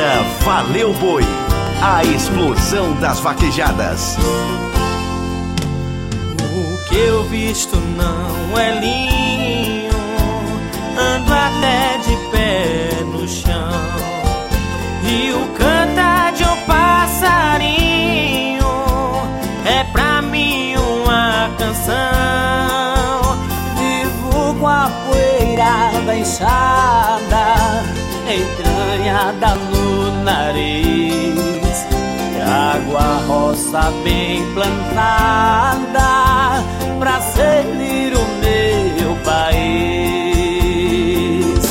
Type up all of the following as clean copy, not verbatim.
Programa Valeu Boi, a explosão das vaquejadas. O que eu visto não é linho, ando até de pé no chão. E o cantar de um passarinho é pra mim uma canção. Vivo com a poeira da enxada entranhada no nariz, trago a roça bem plantada pra servir o meu país.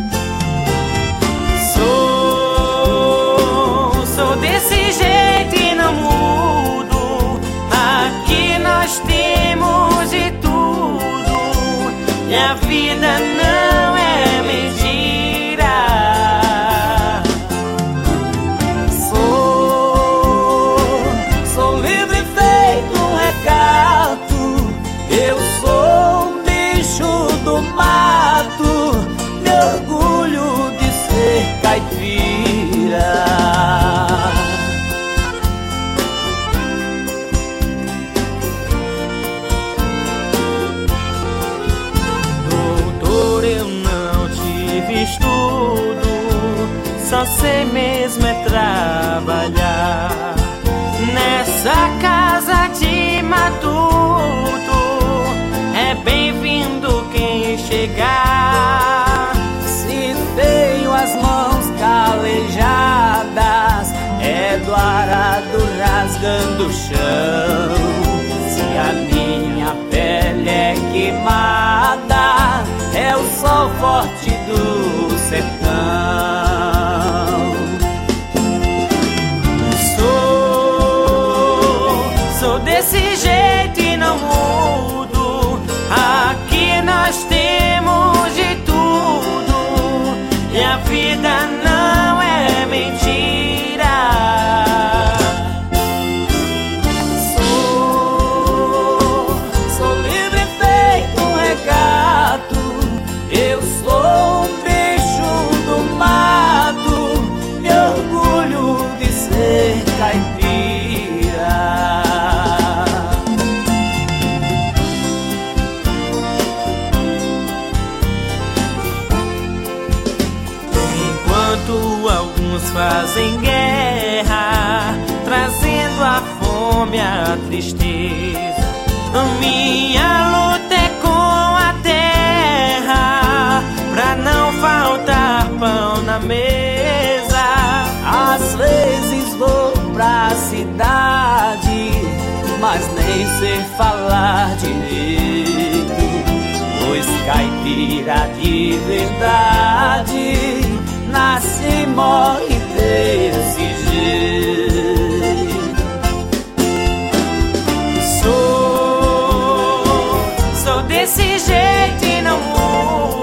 Sou desse jeito e não mudo. Aqui nós temos de tudo, e a vida não é mentira. Sou livre feito um recato. Eu sou um bicho do mato, me orgulho de ser caipira. Doutor, eu não tive estudo, só sei mesmo é trabalhar nessa casa de matuto. É bem-vindo quem chegar. Se tenho as mãos calejadas, é do arado rasgando o chão. Se a minha pele é queimada, é o sol forte do sertão. Sou desse jeito e não mudo. Aqui nós temos de tudo, e a vida não é mentira. Sou livre feito um recato. Eu sou um bicho do mato, me orgulho de ser caipira. Alguns fazem guerra, trazendo a fome, a tristeza. Minha luta é com a terra, pra não faltar pão na mesa. Às vezes vou pra cidade, mas nem sei falar direito, pois caipira de verdade nasce e morre desse jeito. Sou desse jeito e não mudo.